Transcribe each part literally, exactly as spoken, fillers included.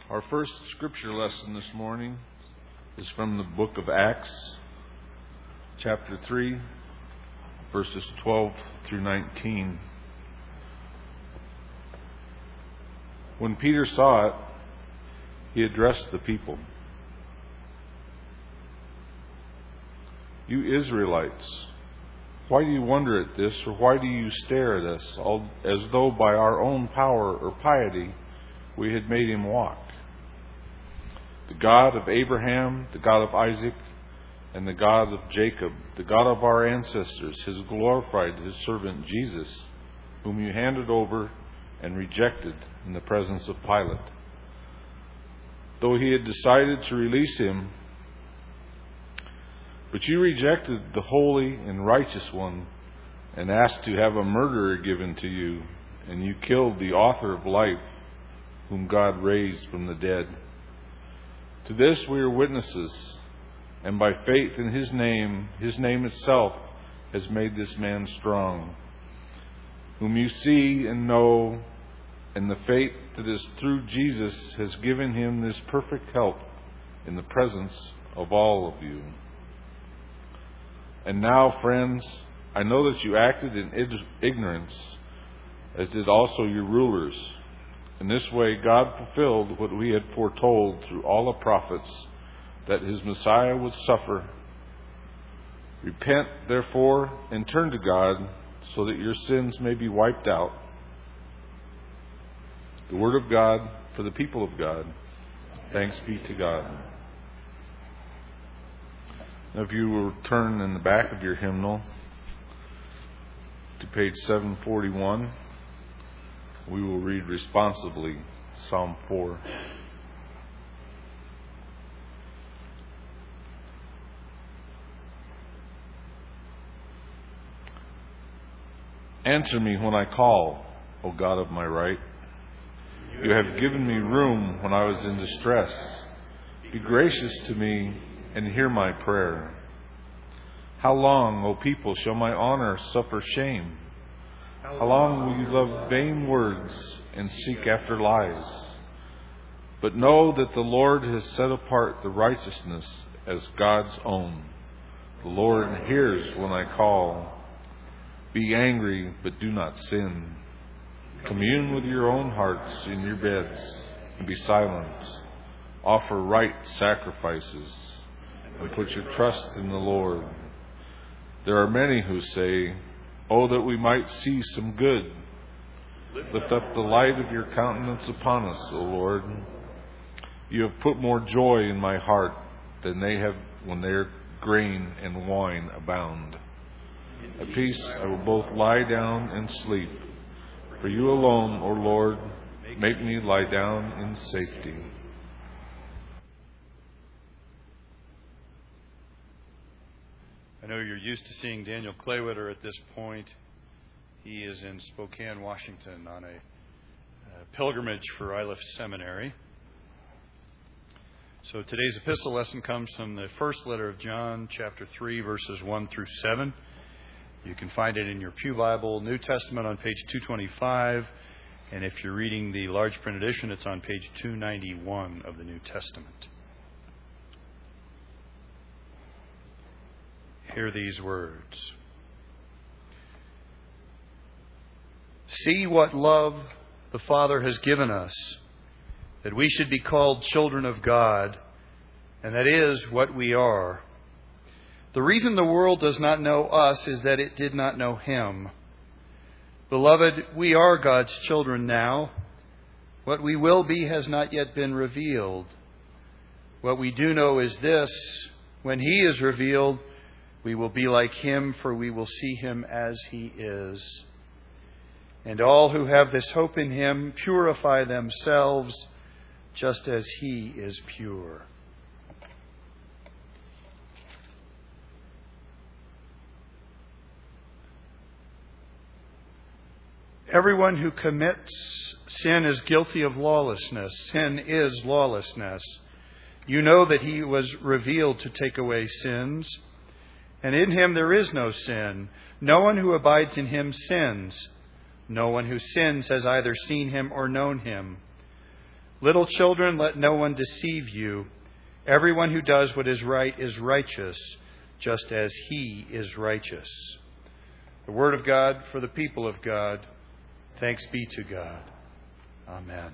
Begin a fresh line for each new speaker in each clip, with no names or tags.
Our first scripture lesson this morning is from the book of Acts, chapter three, verses twelve through nineteen. When Peter saw it, he addressed the people. You Israelites, why do you wonder at this, or why do you stare at us, as though by our own power or piety we had made him walk? The God of Abraham, the God of Isaac, and the God of Jacob, the God of our ancestors, has glorified his servant Jesus, whom you handed over and rejected in the presence of Pilate. Though he had decided to release him, but you rejected the holy and righteous one and asked to have a murderer given to you, and you killed the author of life, whom God raised from the dead. To this we are witnesses, and by faith in his name, his name itself has made this man strong, whom you see and know, and the faith that is through Jesus has given him this perfect health in the presence of all of you. And now, friends, I know that you acted in ignorance, as did also your rulers. In this way, God fulfilled what we had foretold through all the prophets, that his Messiah would suffer. Repent, therefore, and turn to God, so that your sins may be wiped out. The word of God for the people of God. Thanks be to God. Now, if you will turn in the back of your hymnal to page seven forty-one, we will read responsibly Psalm four. Answer me when I call, O God of my right. You have given me room when I was in distress. Be gracious to me and hear my prayer. How long, O people, shall my honor suffer shame? How long will you love vain words and seek after lies? But know that the Lord has set apart the righteousness as God's own. The Lord hears when I call. Be angry, but do not sin. Commune with your own hearts in your beds and be silent. Offer right sacrifices and put your trust in the Lord. There are many who say, oh, that we might see some good. Lift up the light of your countenance upon us, O Lord. You have put more joy in my heart than they have when their grain and wine abound. At peace I will both lie down and sleep. For you alone, O Lord, make me lie down in safety.
I know you're used to seeing Daniel Claywitter at this point. He is in Spokane, Washington on a, a pilgrimage for Iliff Seminary. So today's epistle lesson comes from the first letter of John, chapter three, verses one through seven. You can find it in your Pew Bible, New Testament, on page two twenty-five. And if you're reading the large print edition, it's on page two ninety-one of the New Testament. Hear these words. See what love the Father has given us, that we should be called children of God, and that is what we are. The reason the world does not know us is that it did not know Him. Beloved, we are God's children now. What we will be has not yet been revealed. What we do know is this: when He is revealed, we will be like Him, for we will see Him as He is. And all who have this hope in Him purify themselves just as He is pure. Everyone who commits sin is guilty of lawlessness. Sin is lawlessness. You know that He was revealed to take away sins, and in Him there is no sin. No one who abides in Him sins. No one who sins has either seen Him or known Him. Little children, let no one deceive you. Everyone who does what is right is righteous, just as he is righteous. The word of God for the people of God. Thanks be to God. Amen.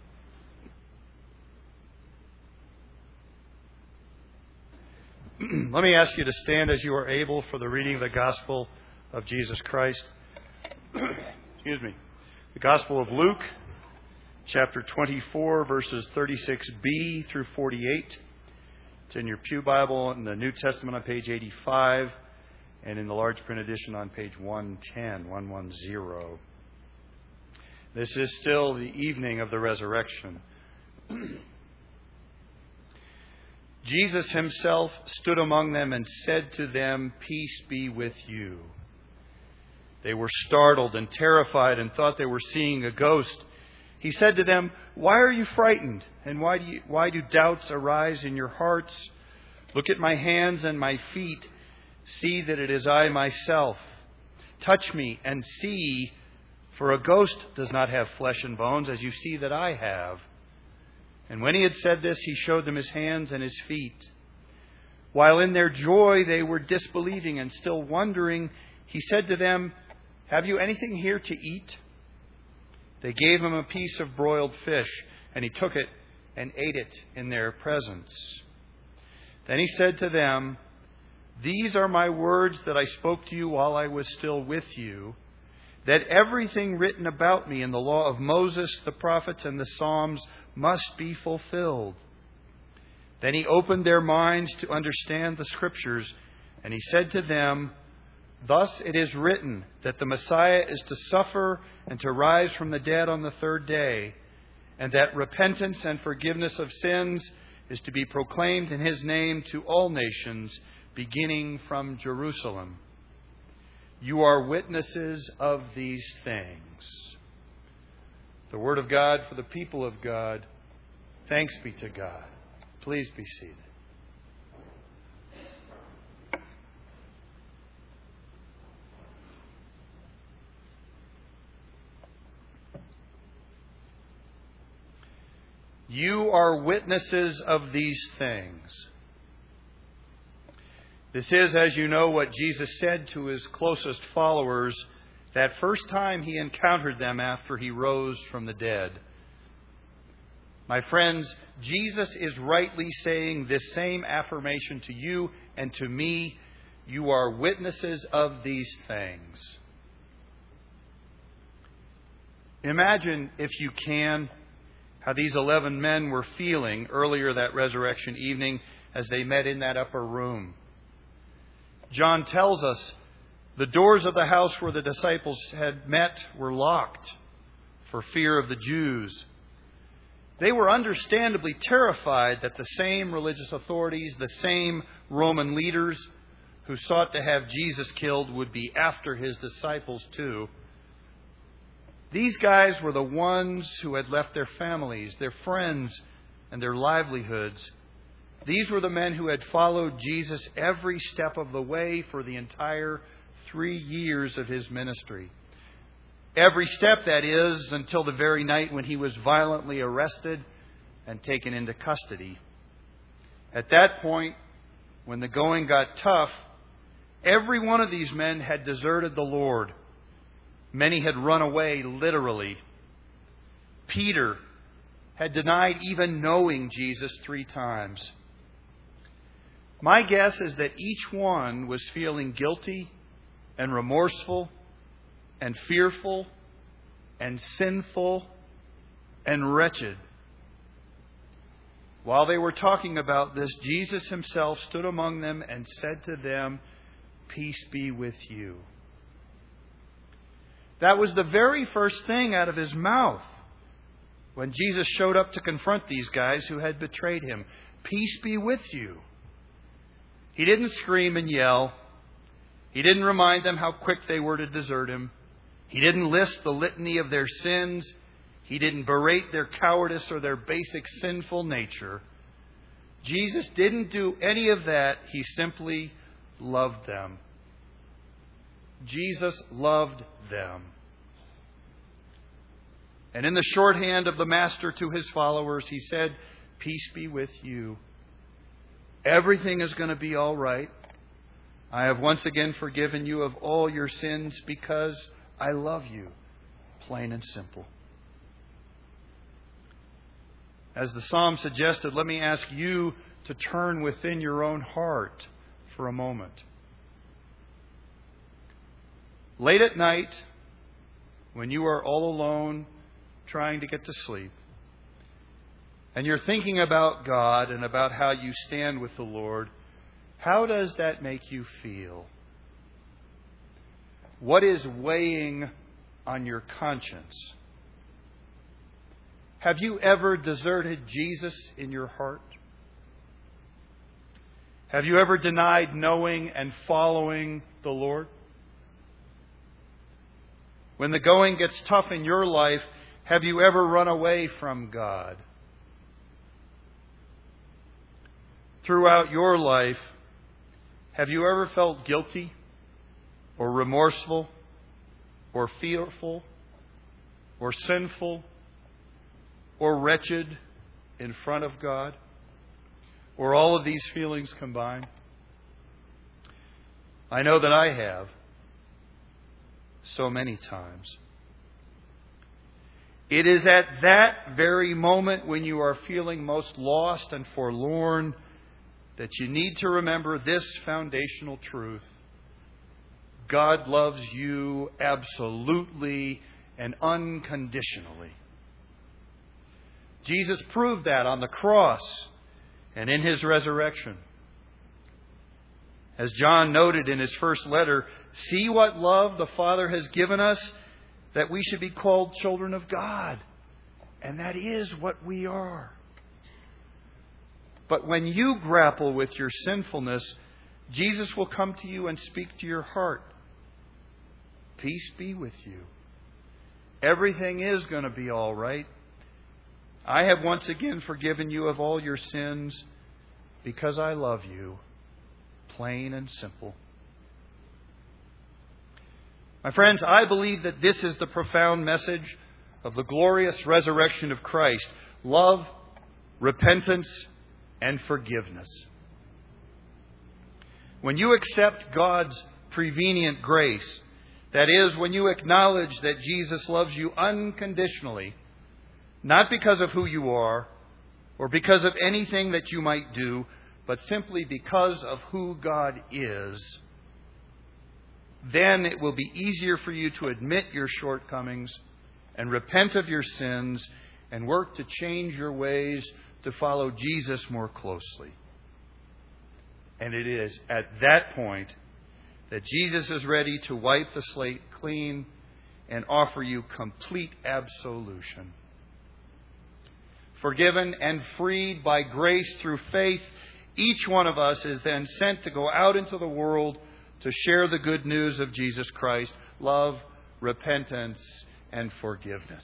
Let me ask you to stand as you are able for the reading of the Gospel of Jesus Christ. Excuse me. The Gospel of Luke, chapter twenty-four, verses thirty-six b through forty-eight. It's in your Pew Bible in the New Testament on page eighty-five, and in the large print edition on page one ten, one ten. This is still the evening of the resurrection. Jesus himself stood among them and said to them, "Peace be with you." They were startled and terrified and thought they were seeing a ghost. He said to them, "Why are you frightened? And why do you, why do doubts arise in your hearts? Look at my hands and my feet. See that it is I myself. Touch me and see, for a ghost does not have flesh and bones, as you see that I have." And when he had said this, he showed them his hands and his feet. While in their joy they were disbelieving and still wondering, he said to them, "Have you anything here to eat?" They gave him a piece of broiled fish, and he took it and ate it in their presence. Then he said to them, "These are my words that I spoke to you while I was still with you, that everything written about me in the law of Moses, the prophets, and the Psalms must be fulfilled." Then he opened their minds to understand the Scriptures, and he said to them, "Thus it is written that the Messiah is to suffer and to rise from the dead on the third day, and that repentance and forgiveness of sins is to be proclaimed in his name to all nations, beginning from Jerusalem. You are witnesses of these things." The word of God for the people of God. Thanks be to God. Please be seated. You are witnesses of these things. This is, as you know, what Jesus said to his closest followers that first time he encountered them after he rose from the dead. My friends, Jesus is rightly saying this same affirmation to you and to me. You are witnesses of these things. Imagine, if you can, how these eleven men were feeling earlier that resurrection evening as they met in that upper room. John tells us the doors of the house where the disciples had met were locked for fear of the Jews. They were understandably terrified that the same religious authorities, the same Roman leaders who sought to have Jesus killed would be after his disciples too. These guys were the ones who had left their families, their friends, and their livelihoods. These were the men who had followed Jesus every step of the way for the entire three years of his ministry. Every step, that is, until the very night when he was violently arrested and taken into custody. At that point, when the going got tough, every one of these men had deserted the Lord. Many had run away, literally. Peter had denied even knowing Jesus three times. My guess is that each one was feeling guilty and remorseful and fearful and sinful and wretched. While they were talking about this, Jesus himself stood among them and said to them, "Peace be with you." That was the very first thing out of his mouth when Jesus showed up to confront these guys who had betrayed him. "Peace be with you." He didn't scream and yell. He didn't remind them how quick they were to desert him. He didn't list the litany of their sins. He didn't berate their cowardice or their basic sinful nature. Jesus didn't do any of that. He simply loved them. Jesus loved them. And in the shorthand of the Master to his followers, he said, "Peace be with you. Everything is going to be all right. I have once again forgiven you of all your sins because I love you." Plain and simple. As the psalm suggested, let me ask you to turn within your own heart for a moment. Late at night, when you are all alone, trying to get to sleep, and you're thinking about God and about how you stand with the Lord, how does that make you feel? What is weighing on your conscience? Have you ever deserted Jesus in your heart? Have you ever denied knowing and following the Lord? When the going gets tough in your life, have you ever run away from God? Throughout your life, have you ever felt guilty or remorseful or fearful or sinful or wretched in front of God? Or all of these feelings combined? I know that I have so many times. It is at that very moment when you are feeling most lost and forlorn that you need to remember this foundational truth. God loves you absolutely and unconditionally. Jesus proved that on the cross and in His resurrection. As John noted in his first letter, see what love the Father has given us, that we should be called children of God. And that is what we are. But when you grapple with your sinfulness, Jesus will come to you and speak to your heart. Peace be with you. Everything is going to be all right. I have once again forgiven you of all your sins because I love you. Plain and simple. My friends, I believe that this is the profound message of the glorious resurrection of Christ. Love, repentance, and forgiveness. When you accept God's prevenient grace, that is, when you acknowledge that Jesus loves you unconditionally, not because of who you are or because of anything that you might do, but simply because of who God is, then it will be easier for you to admit your shortcomings and repent of your sins and work to change your ways to follow Jesus more closely. And it is at that point that Jesus is ready to wipe the slate clean and offer you complete absolution. Forgiven and freed by grace through faith, each one of us is then sent to go out into the world to share the good news of Jesus Christ, love, repentance, and forgiveness.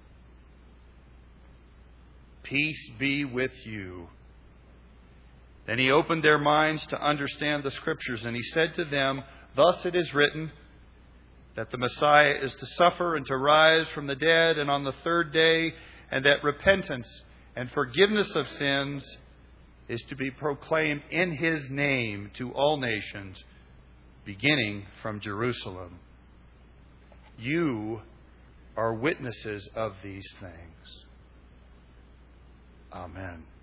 Peace be with you. Then he opened their minds to understand the Scriptures, and he said to them, thus it is written, that the Messiah is to suffer and to rise from the dead, and on the third day, and that repentance and forgiveness of sins is to be proclaimed in His name to all nations, beginning from Jerusalem. You are witnesses of these things. Amen.